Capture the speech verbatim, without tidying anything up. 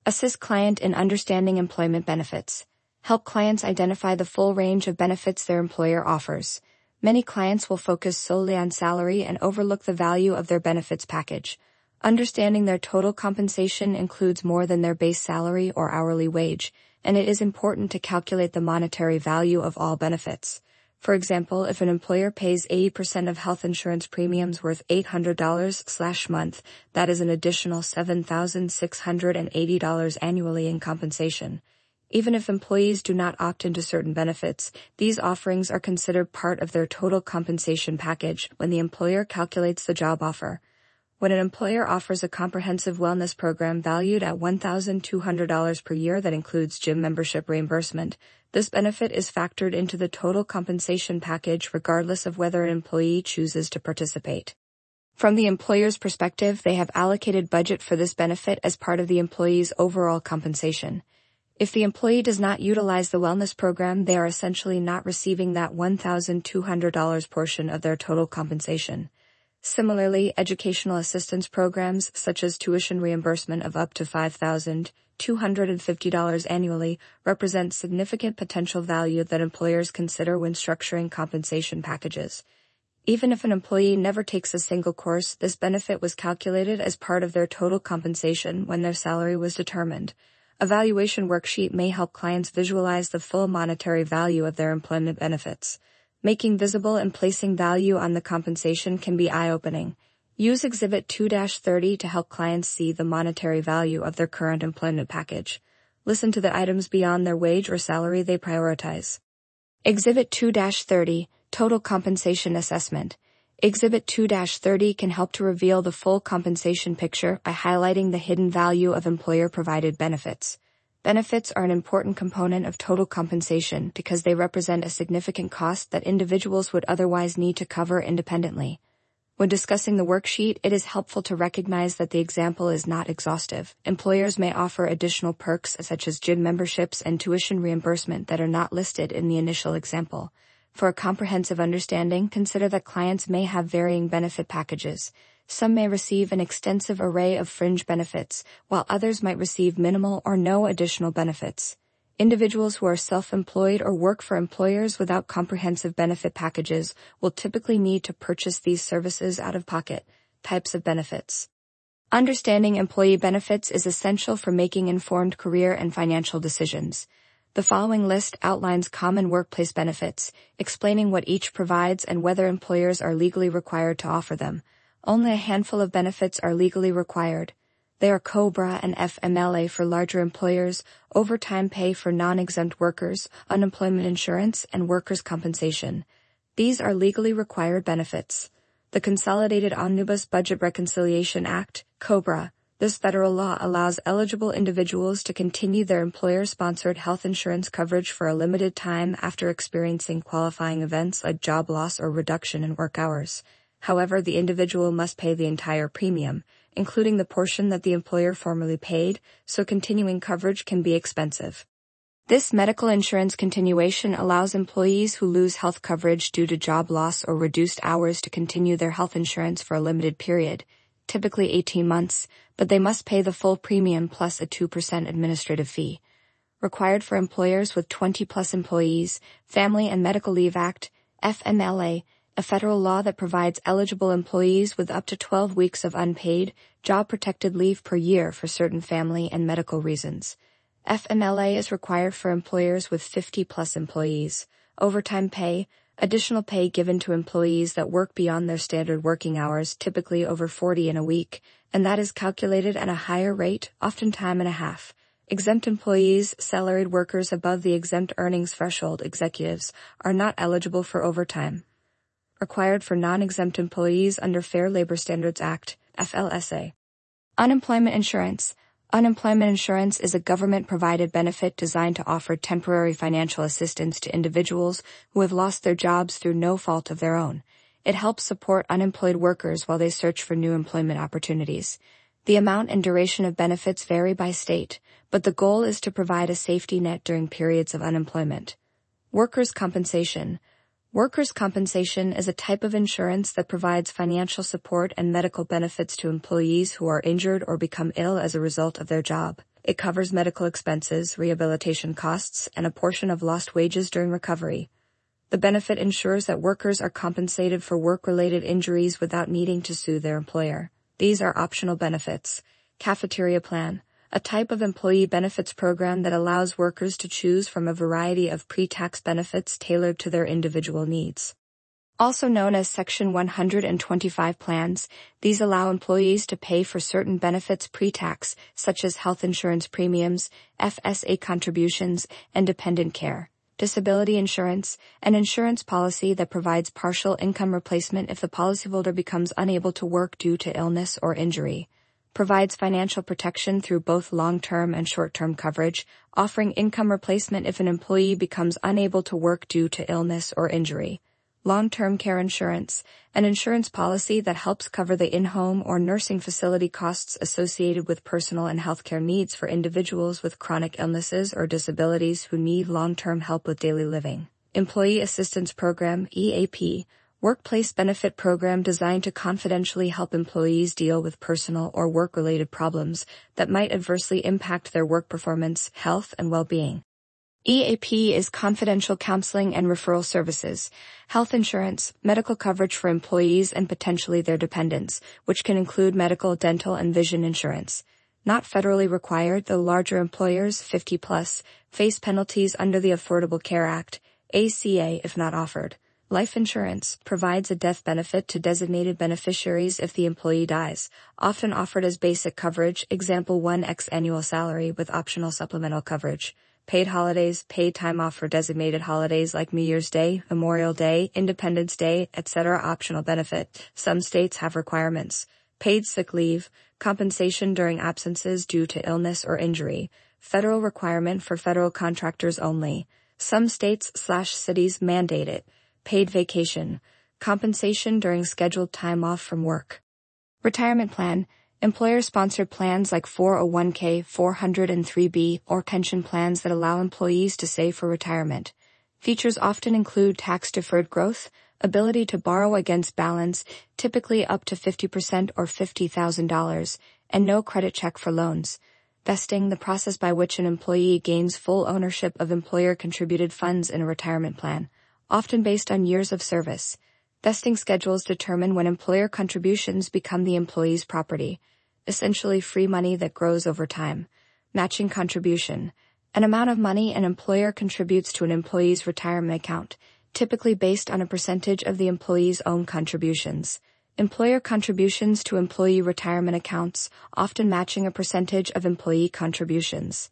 Assist client in understanding employment benefits. Help clients identify the full range of benefits their employer offers. Many clients will focus solely on salary and overlook the value of their benefits package. Understanding their total compensation includes more than their base salary or hourly wage, and it is important to calculate the monetary value of all benefits. For example, if an employer pays eighty percent of health insurance premiums worth eight hundred dollars slash month, that is an additional seven thousand six hundred eighty dollars annually in compensation. Even if employees do not opt into certain benefits, these offerings are considered part of their total compensation package when the employer calculates the job offer. When an employer offers a comprehensive wellness program valued at one thousand two hundred dollars per year that includes gym membership reimbursement, this benefit is factored into the total compensation package regardless of whether an employee chooses to participate. From the employer's perspective, they have allocated budget for this benefit as part of the employee's overall compensation. If the employee does not utilize the wellness program, they are essentially not receiving that one thousand two hundred dollars portion of their total compensation. Similarly, educational assistance programs such as tuition reimbursement of up to five thousand two hundred fifty dollars annually represent significant potential value that employers consider when structuring compensation packages. Even if an employee never takes a single course, this benefit was calculated as part of their total compensation when their salary was determined. A valuation worksheet may help clients visualize the full monetary value of their employment benefits. Making visible and placing value on the compensation can be eye-opening. Use Exhibit two dash thirty to help clients see the monetary value of their current employment package. Listen to the items beyond their wage or salary they prioritize. Exhibit two dash thirty, Total Compensation Assessment. Exhibit two dash thirty can help to reveal the full compensation picture by highlighting the hidden value of employer-provided benefits. Benefits are an important component of total compensation because they represent a significant cost that individuals would otherwise need to cover independently. When discussing the worksheet, it is helpful to recognize that the example is not exhaustive. Employers may offer additional perks such as gym memberships and tuition reimbursement that are not listed in the initial example. For a comprehensive understanding, consider that clients may have varying benefit packages. Some may receive an extensive array of fringe benefits, while others might receive minimal or no additional benefits. Individuals who are self-employed or work for employers without comprehensive benefit packages will typically need to purchase these services out of pocket. Types of benefits. Understanding employee benefits is essential for making informed career and financial decisions. The following list outlines common workplace benefits, explaining what each provides and whether employers are legally required to offer them. Only a handful of benefits are legally required. They are COBRA and F M L A for larger employers, overtime pay for non-exempt workers, unemployment insurance, and workers' compensation. These are legally required benefits. The Consolidated Omnibus Budget Reconciliation Act, COBRA. This federal law allows eligible individuals to continue their employer-sponsored health insurance coverage for a limited time after experiencing qualifying events like job loss or reduction in work hours. However, the individual must pay the entire premium, including the portion that the employer formerly paid, so continuing coverage can be expensive. This medical insurance continuation allows employees who lose health coverage due to job loss or reduced hours to continue their health insurance for a limited period, typically eighteen months, but they must pay the full premium plus a two percent administrative fee. Required for employers with twenty plus employees, Family and Medical Leave Act, F M L A, a federal law that provides eligible employees with up to twelve weeks of unpaid, job-protected leave per year for certain family and medical reasons. F M L A is required for employers with fifty plus employees. Overtime pay, additional pay given to employees that work beyond their standard working hours, typically over forty in a week, and that is calculated at a higher rate, often time and a half. Exempt employees, salaried workers above the exempt earnings threshold, executives, are not eligible for overtime. Required for non-exempt employees under Fair Labor Standards Act, F L S A. Unemployment insurance. Unemployment insurance is a government-provided benefit designed to offer temporary financial assistance to individuals who have lost their jobs through no fault of their own. It helps support unemployed workers while they search for new employment opportunities. The amount and duration of benefits vary by state, but the goal is to provide a safety net during periods of unemployment. Workers' compensation. Workers' compensation is a type of insurance that provides financial support and medical benefits to employees who are injured or become ill as a result of their job. It covers medical expenses, rehabilitation costs, and a portion of lost wages during recovery. The benefit ensures that workers are compensated for work-related injuries without needing to sue their employer. These are optional benefits. Cafeteria plan, a type of employee benefits program that allows workers to choose from a variety of pre-tax benefits tailored to their individual needs. Also known as Section one hundred twenty-five plans, these allow employees to pay for certain benefits pre-tax, such as health insurance premiums, F S A contributions, and dependent care, disability insurance, an insurance policy that provides partial income replacement if the policyholder becomes unable to work due to illness or injury, provides financial protection through both long-term and short-term coverage, offering income replacement if an employee becomes unable to work due to illness or injury. Long-term care insurance, an insurance policy that helps cover the in-home or nursing facility costs associated with personal and healthcare needs for individuals with chronic illnesses or disabilities who need long-term help with daily living. Employee Assistance Program, E A P, workplace benefit program designed to confidentially help employees deal with personal or work-related problems that might adversely impact their work performance, health, and well-being. E A P is confidential counseling and referral services, health insurance, medical coverage for employees and potentially their dependents, which can include medical, dental, and vision insurance. Not federally required, though larger employers, fifty plus, face penalties under the Affordable Care Act, A C A, if not offered. Life insurance provides a death benefit to designated beneficiaries if the employee dies, often offered as basic coverage, example one x annual salary with optional supplemental coverage. Paid holidays, paid time off for designated holidays like New Year's Day, Memorial Day, Independence Day, et cetera optional benefit. Some states have requirements. Paid sick leave, compensation during absences due to illness or injury. Federal requirement for federal contractors only. Some states slash cities mandate it. Paid vacation, compensation during scheduled time off from work. Retirement plan, employer-sponsored plans like four oh one k, four oh three b, or pension plans that allow employees to save for retirement. Features often include tax-deferred growth, ability to borrow against balance, typically up to fifty percent or fifty thousand dollars, and no credit check for loans. Vesting, the process by which an employee gains full ownership of employer-contributed funds in a retirement plan, often based on years of service. Vesting schedules determine when employer contributions become the employee's property, essentially free money that grows over time. Matching contribution, an amount of money an employer contributes to an employee's retirement account, typically based on a percentage of the employee's own contributions. Employer contributions to employee retirement accounts, often matching a percentage of employee contributions.